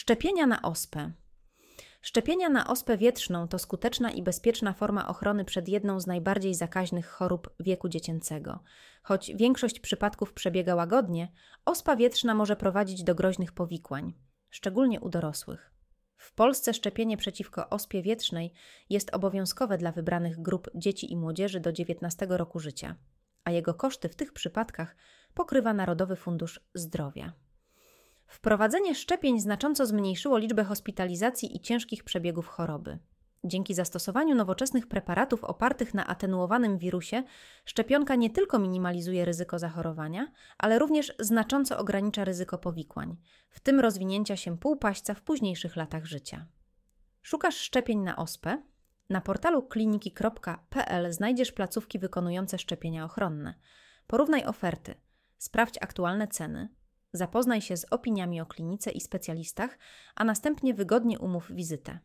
Szczepienia na ospę. Szczepienia na ospę wietrzną to skuteczna i bezpieczna forma ochrony przed jedną z najbardziej zakaźnych chorób wieku dziecięcego. Choć większość przypadków przebiega łagodnie, ospa wietrzna może prowadzić do groźnych powikłań, szczególnie u dorosłych. W Polsce szczepienie przeciwko ospie wietrznej jest obowiązkowe dla wybranych grup dzieci i młodzieży do 19 roku życia, a jego koszty w tych przypadkach pokrywa Narodowy Fundusz Zdrowia. Wprowadzenie szczepień znacząco zmniejszyło liczbę hospitalizacji i ciężkich przebiegów choroby. Dzięki zastosowaniu nowoczesnych preparatów opartych na atenuowanym wirusie, szczepionka nie tylko minimalizuje ryzyko zachorowania, ale również znacząco ogranicza ryzyko powikłań, w tym rozwinięcia się półpaśćca w późniejszych latach życia. Szukasz szczepień na ospę? Na portalu kliniki.pl znajdziesz placówki wykonujące szczepienia ochronne. Porównaj oferty, sprawdź aktualne ceny, zapoznaj się z opiniami o klinice i specjalistach, a następnie wygodnie umów wizytę.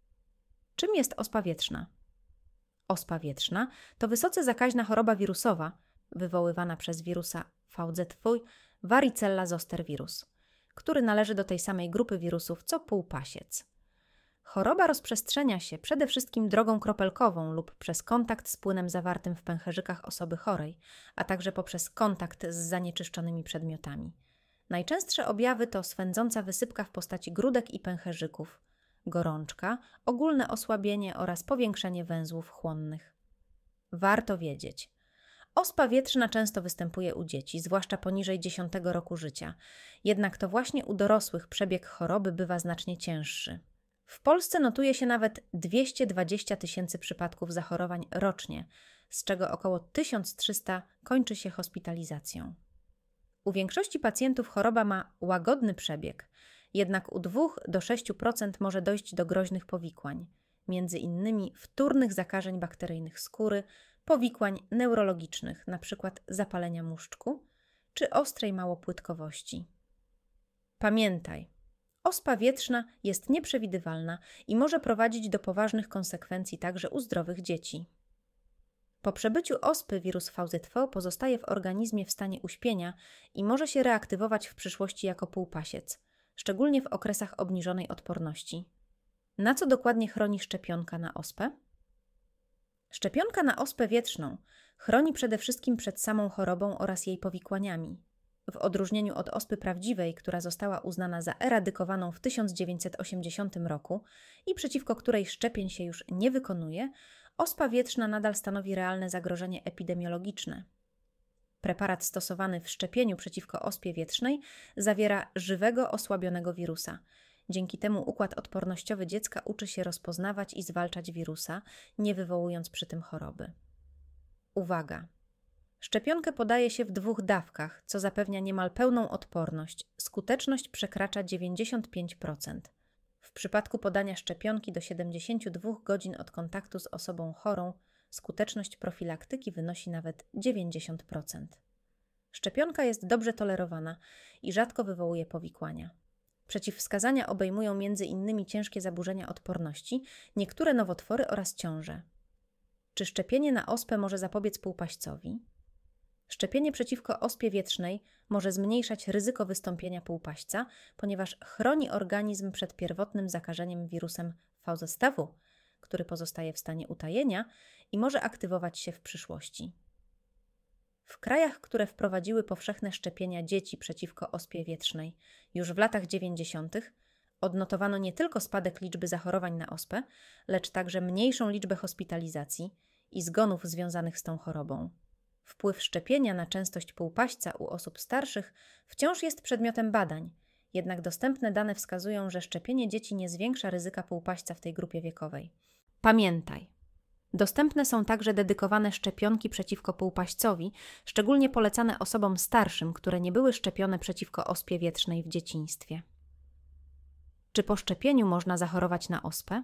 Czym jest ospa wietrzna? Ospa wietrzna to wysoce zakaźna choroba wirusowa wywoływana przez wirusa VZV Varicella zoster virus, który należy do tej samej grupy wirusów co półpasiec. Choroba rozprzestrzenia się przede wszystkim drogą kropelkową lub przez kontakt z płynem zawartym w pęcherzykach osoby chorej, a także poprzez kontakt z zanieczyszczonymi przedmiotami. Najczęstsze objawy to swędząca wysypka w postaci grudek i pęcherzyków, gorączka, ogólne osłabienie oraz powiększenie węzłów chłonnych. Warto wiedzieć. Ospa wietrzna często występuje u dzieci, zwłaszcza poniżej 10 roku życia, jednak to właśnie u dorosłych przebieg choroby bywa znacznie cięższy. W Polsce notuje się nawet 220 000 przypadków zachorowań rocznie, z czego około 1300 kończy się hospitalizacją. U większości pacjentów choroba ma łagodny przebieg, jednak u 2 do 6% może dojść do groźnych powikłań, między innymi wtórnych zakażeń bakteryjnych skóry, powikłań neurologicznych, np. zapalenia muszczku, czy ostrej małopłytkowości. Pamiętaj, ospa wietrzna jest nieprzewidywalna i może prowadzić do poważnych konsekwencji także u zdrowych dzieci. Po przebyciu ospy wirus VZV pozostaje w organizmie w stanie uśpienia i może się reaktywować w przyszłości jako półpasiec, szczególnie w okresach obniżonej odporności. Na co dokładnie chroni szczepionka na ospę? Szczepionka na ospę wietrzną chroni przede wszystkim przed samą chorobą oraz jej powikłaniami. W odróżnieniu od ospy prawdziwej, która została uznana za eradykowaną w 1980 roku i przeciwko której szczepień się już nie wykonuje, ospa wietrzna nadal stanowi realne zagrożenie epidemiologiczne. Preparat stosowany w szczepieniu przeciwko ospie wietrznej zawiera żywego, osłabionego wirusa. Dzięki temu układ odpornościowy dziecka uczy się rozpoznawać i zwalczać wirusa, nie wywołując przy tym choroby. Uwaga! Szczepionkę podaje się w 2 dawkach, co zapewnia niemal pełną odporność. Skuteczność przekracza 95%. W przypadku podania szczepionki do 72 godzin od kontaktu z osobą chorą, skuteczność profilaktyki wynosi nawet 90%. Szczepionka jest dobrze tolerowana i rzadko wywołuje powikłania. Przeciwwskazania obejmują m.in. ciężkie zaburzenia odporności, niektóre nowotwory oraz ciąże. Czy szczepienie na ospę może zapobiec półpaścowi? Szczepienie przeciwko ospie wietrznej może zmniejszać ryzyko wystąpienia półpaśca, ponieważ chroni organizm przed pierwotnym zakażeniem wirusem VZV, który pozostaje w stanie utajenia i może aktywować się w przyszłości. W krajach, które wprowadziły powszechne szczepienia dzieci przeciwko ospie wietrznej już w latach 90., odnotowano nie tylko spadek liczby zachorowań na ospę, lecz także mniejszą liczbę hospitalizacji i zgonów związanych z tą chorobą. Wpływ szczepienia na częstość półpaśćca u osób starszych wciąż jest przedmiotem badań, jednak dostępne dane wskazują, że szczepienie dzieci nie zwiększa ryzyka półpaśćca w tej grupie wiekowej. Pamiętaj! Dostępne są także dedykowane szczepionki przeciwko półpaśćcowi, szczególnie polecane osobom starszym, które nie były szczepione przeciwko ospie wietrznej w dzieciństwie. Czy po szczepieniu można zachorować na ospę?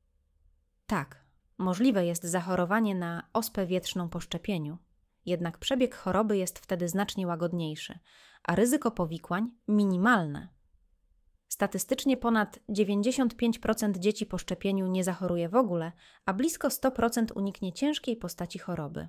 Tak, możliwe jest zachorowanie na ospę wietrzną po szczepieniu. Jednak przebieg choroby jest wtedy znacznie łagodniejszy, a ryzyko powikłań minimalne. Statystycznie ponad 95% dzieci po szczepieniu nie zachoruje w ogóle, a blisko 100% uniknie ciężkiej postaci choroby.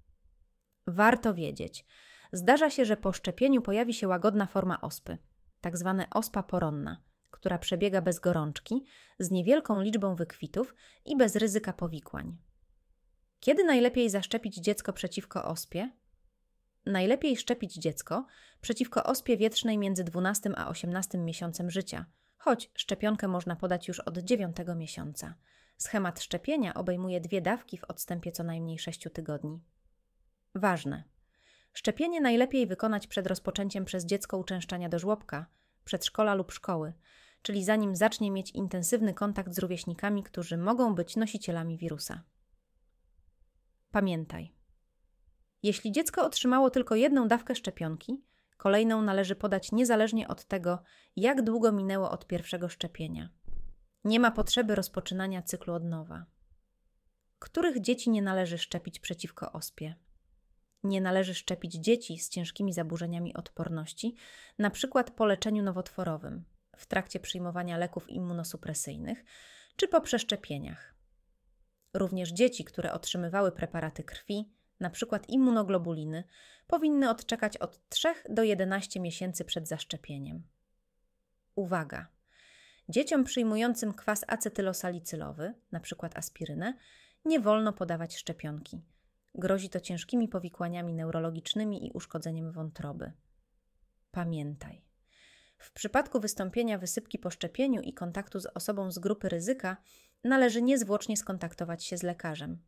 Warto wiedzieć, zdarza się, że po szczepieniu pojawi się łagodna forma ospy, tzw. ospa poronna, która przebiega bez gorączki, z niewielką liczbą wykwitów i bez ryzyka powikłań. Kiedy najlepiej zaszczepić dziecko przeciwko ospie? Najlepiej szczepić dziecko przeciwko ospie wietrznej między 12 a 18 miesiącem życia, choć szczepionkę można podać już od 9 miesiąca. Schemat szczepienia obejmuje 2 dawki w odstępie co najmniej 6 tygodni. Ważne. Szczepienie najlepiej wykonać przed rozpoczęciem przez dziecko uczęszczania do żłobka, przedszkola lub szkoły, czyli zanim zacznie mieć intensywny kontakt z rówieśnikami, którzy mogą być nosicielami wirusa. Pamiętaj. Jeśli dziecko otrzymało tylko 1 dawkę szczepionki, kolejną należy podać niezależnie od tego, jak długo minęło od pierwszego szczepienia. Nie ma potrzeby rozpoczynania cyklu od nowa. Których dzieci nie należy szczepić przeciwko ospie? Nie należy szczepić dzieci z ciężkimi zaburzeniami odporności, np. po leczeniu nowotworowym, w trakcie przyjmowania leków immunosupresyjnych czy po przeszczepieniach. Również dzieci, które otrzymywały preparaty krwi, np. immunoglobuliny, powinny odczekać od 3 do 11 miesięcy przed zaszczepieniem. Uwaga! Dzieciom przyjmującym kwas acetylosalicylowy, np. aspirynę, nie wolno podawać szczepionki. Grozi to ciężkimi powikłaniami neurologicznymi i uszkodzeniem wątroby. Pamiętaj. W przypadku wystąpienia wysypki po szczepieniu i kontaktu z osobą z grupy ryzyka należy niezwłocznie skontaktować się z lekarzem.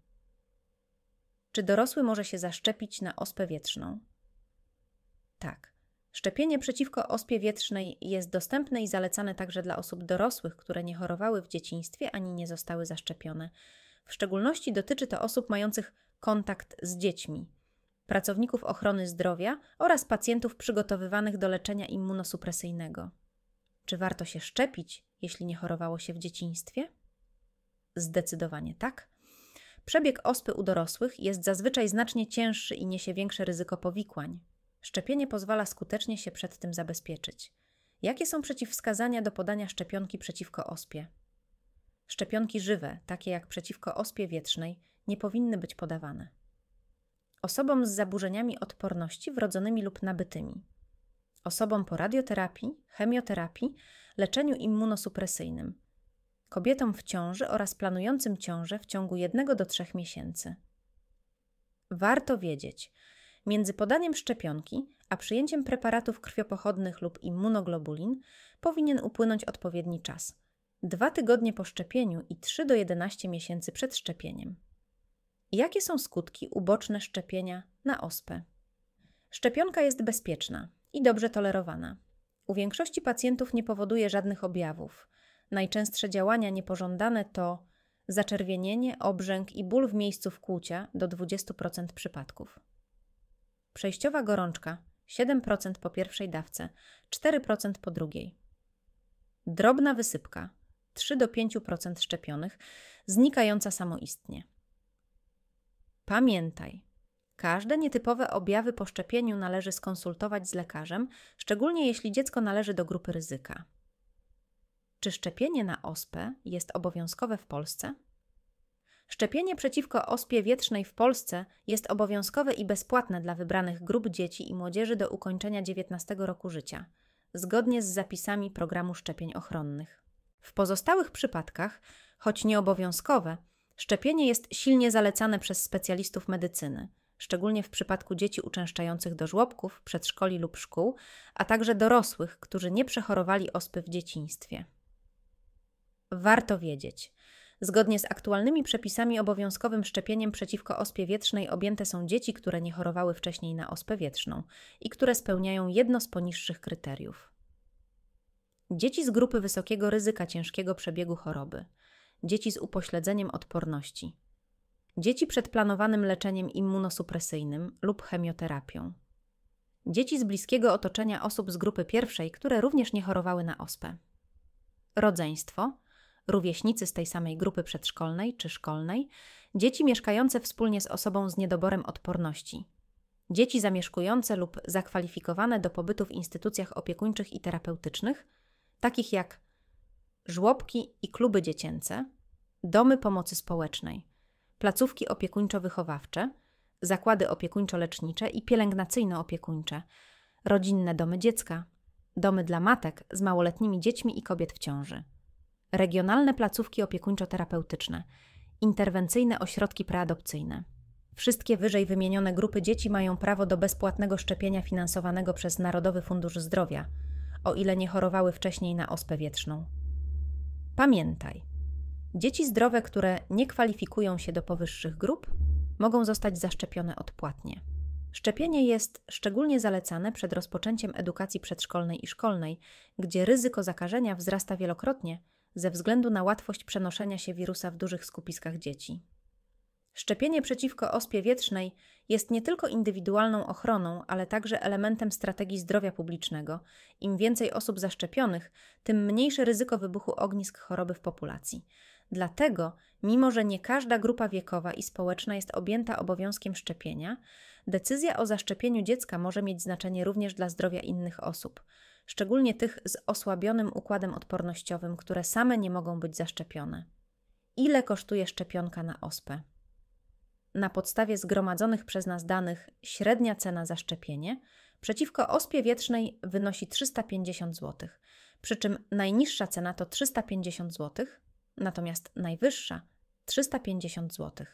Czy dorosły może się zaszczepić na ospę wietrzną? Tak. Szczepienie przeciwko ospie wietrznej jest dostępne i zalecane także dla osób dorosłych, które nie chorowały w dzieciństwie ani nie zostały zaszczepione. W szczególności dotyczy to osób mających kontakt z dziećmi, pracowników ochrony zdrowia oraz pacjentów przygotowywanych do leczenia immunosupresyjnego. Czy warto się szczepić, jeśli nie chorowało się w dzieciństwie? Zdecydowanie tak. Przebieg ospy u dorosłych jest zazwyczaj znacznie cięższy i niesie większe ryzyko powikłań. Szczepienie pozwala skutecznie się przed tym zabezpieczyć. Jakie są przeciwwskazania do podania szczepionki przeciwko ospie? Szczepionki żywe, takie jak przeciwko ospie wietrznej, nie powinny być podawane. Osobom z zaburzeniami odporności wrodzonymi lub nabytymi. Osobom po radioterapii, chemioterapii, leczeniu immunosupresyjnym. Kobietom w ciąży oraz planującym ciążę w ciągu 1 do 3 miesięcy. Warto wiedzieć, między podaniem szczepionki a przyjęciem preparatów krwiopochodnych lub immunoglobulin powinien upłynąć odpowiedni czas. 2 tygodnie po szczepieniu i 3 do 11 miesięcy przed szczepieniem. Jakie są skutki uboczne szczepienia na ospę? Szczepionka jest bezpieczna i dobrze tolerowana. U większości pacjentów nie powoduje żadnych objawów. Najczęstsze działania niepożądane to zaczerwienienie, obrzęk i ból w miejscu wkłucia do 20% przypadków. Przejściowa gorączka 7% po pierwszej dawce, 4% po drugiej. Drobna wysypka 3 do 5% szczepionych, znikająca samoistnie. Pamiętaj, każde nietypowe objawy po szczepieniu należy skonsultować z lekarzem, szczególnie jeśli dziecko należy do grupy ryzyka. Czy szczepienie na ospę jest obowiązkowe w Polsce? Szczepienie przeciwko ospie wietrznej w Polsce jest obowiązkowe i bezpłatne dla wybranych grup dzieci i młodzieży do ukończenia 19 roku życia, zgodnie z zapisami programu szczepień ochronnych. W pozostałych przypadkach, choć nieobowiązkowe, szczepienie jest silnie zalecane przez specjalistów medycyny, szczególnie w przypadku dzieci uczęszczających do żłobków, przedszkoli lub szkół, a także dorosłych, którzy nie przechorowali ospy w dzieciństwie. Warto wiedzieć. Zgodnie z aktualnymi przepisami obowiązkowym szczepieniem przeciwko ospie wietrznej objęte są dzieci, które nie chorowały wcześniej na ospę wietrzną i które spełniają jedno z poniższych kryteriów. Dzieci z grupy wysokiego ryzyka ciężkiego przebiegu choroby, dzieci z upośledzeniem odporności, dzieci przed planowanym leczeniem immunosupresyjnym lub chemioterapią, dzieci z bliskiego otoczenia osób z grupy pierwszej, które również nie chorowały na ospę, rodzeństwo, rówieśnicy z tej samej grupy przedszkolnej czy szkolnej, dzieci mieszkające wspólnie z osobą z niedoborem odporności, dzieci zamieszkujące lub zakwalifikowane do pobytu w instytucjach opiekuńczych i terapeutycznych, takich jak żłobki i kluby dziecięce, domy pomocy społecznej, placówki opiekuńczo-wychowawcze, zakłady opiekuńczo-lecznicze i pielęgnacyjno-opiekuńcze, rodzinne domy dziecka, domy dla matek z małoletnimi dziećmi i kobiet w ciąży, regionalne placówki opiekuńczo-terapeutyczne, interwencyjne ośrodki preadopcyjne. Wszystkie wyżej wymienione grupy dzieci mają prawo do bezpłatnego szczepienia finansowanego przez Narodowy Fundusz Zdrowia, o ile nie chorowały wcześniej na ospę wietrzną. Pamiętaj, dzieci zdrowe, które nie kwalifikują się do powyższych grup, mogą zostać zaszczepione odpłatnie. Szczepienie jest szczególnie zalecane przed rozpoczęciem edukacji przedszkolnej i szkolnej, gdzie ryzyko zakażenia wzrasta wielokrotnie ze względu na łatwość przenoszenia się wirusa w dużych skupiskach dzieci. Szczepienie przeciwko ospie wietrznej jest nie tylko indywidualną ochroną, ale także elementem strategii zdrowia publicznego. Im więcej osób zaszczepionych, tym mniejsze ryzyko wybuchu ognisk choroby w populacji. Dlatego, mimo że nie każda grupa wiekowa i społeczna jest objęta obowiązkiem szczepienia, decyzja o zaszczepieniu dziecka może mieć znaczenie również dla zdrowia innych osób, szczególnie tych z osłabionym układem odpornościowym, które same nie mogą być zaszczepione. Ile kosztuje szczepionka na ospę? Na podstawie zgromadzonych przez nas danych średnia cena za szczepienie przeciwko ospie wietrznej wynosi 350 zł, przy czym najniższa cena to 350 zł, natomiast najwyższa 350 zł.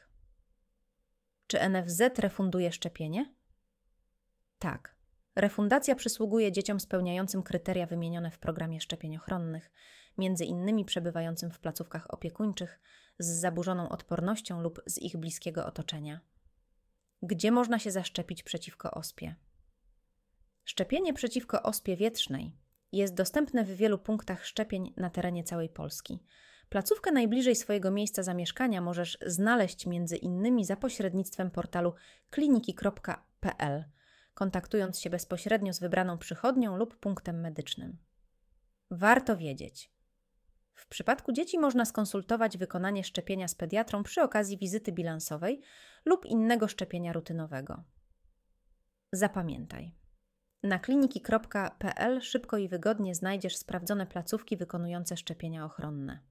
Czy NFZ refunduje szczepienie? Tak. Refundacja przysługuje dzieciom spełniającym kryteria wymienione w programie szczepień ochronnych, między innymi przebywającym w placówkach opiekuńczych z zaburzoną odpornością lub z ich bliskiego otoczenia. Gdzie można się zaszczepić przeciwko ospie? Szczepienie przeciwko ospie wietrznej jest dostępne w wielu punktach szczepień na terenie całej Polski. Placówkę najbliżej swojego miejsca zamieszkania możesz znaleźć między innymi za pośrednictwem portalu kliniki.pl, kontaktując się bezpośrednio z wybraną przychodnią lub punktem medycznym. Warto wiedzieć. W przypadku dzieci można skonsultować wykonanie szczepienia z pediatrą przy okazji wizyty bilansowej lub innego szczepienia rutynowego. Zapamiętaj. Na kliniki.pl szybko i wygodnie znajdziesz sprawdzone placówki wykonujące szczepienia ochronne.